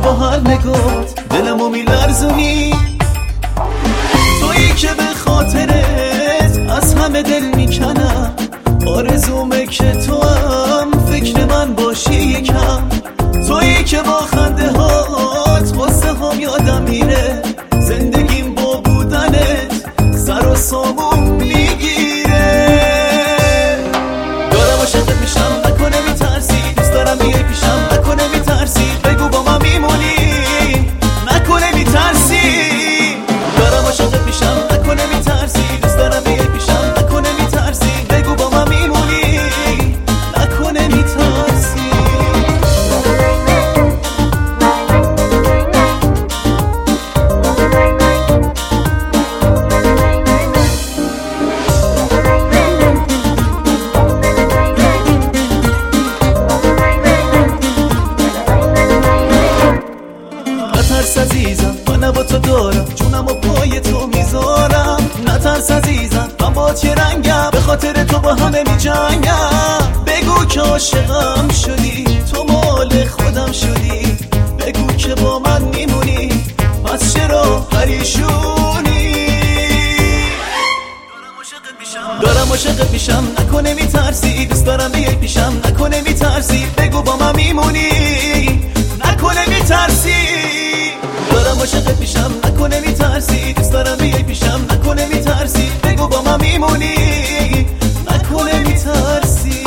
با هر نگات دلمو میلرزونی، تویی که به خاطرت از همه دل میکنم. آرزومه که تو هم فکر من باشی یکم، تویی که با خنده هات قصه هم یادم میره. زندگیم با بودنت سر و سامون میگیره. دارم عاشقت میشم نکنه میترسی، دوست دارم بیای پیشم نکنه میترسی، بگو با من میمونی نکنه میترسی. دارم عاشقت میشم نکنه میترسی، دوست دارم بیای پیشم نکنه میترسی، بگو با من میمونی نکنه میترسی. نترس عزیزم من با تو دارم، جونم و پای تو میذارم. نترس عزیزم من با چه رنگم، به خاطر تو با همه میجنگم. بگو که عاشقم شدی، تو مال خودم شدی، بگو که با من میمونی، پس چرا پریشونی؟ دارم عاشقت میشم نکنه میترسی، دوست دارم بیای پیشم نکنه میترسی، بگو با من میمونی نکنه میترسی. دارم عاشقت میشم نکنه میترسی، دوست دارم بیای پیشم نکنه میترسی، بگو با من میمونی نکنه میترسی.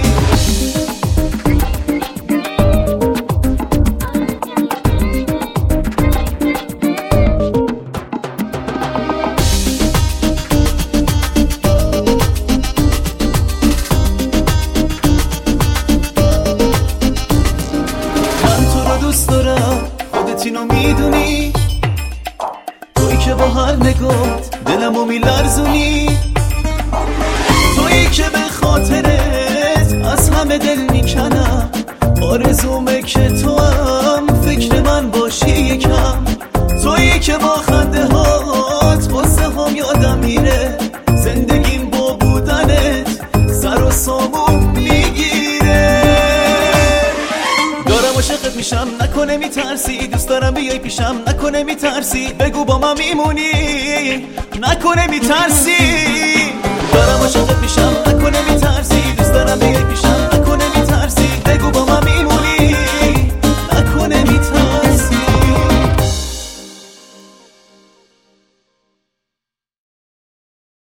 من تو رو دوست دارم، خودت اینو میدونی، تویی که با هر نگات دلمو میلرزونی، تویی که به خاطرت از همه دل میکنم. آرزومه که تو هم فکر من باشی یکم، تویی که با خنده هات قصه هم یادم میره. زندگیم با بودنت سر و سامون میگیره. دارم عاشقت میشم نکنه میترسی، دوست دارم بیای پیشم نکنه میترسی، بگو با من میمونی نکنه میترسی. دارم عاشقت میشم نکنه میترسی،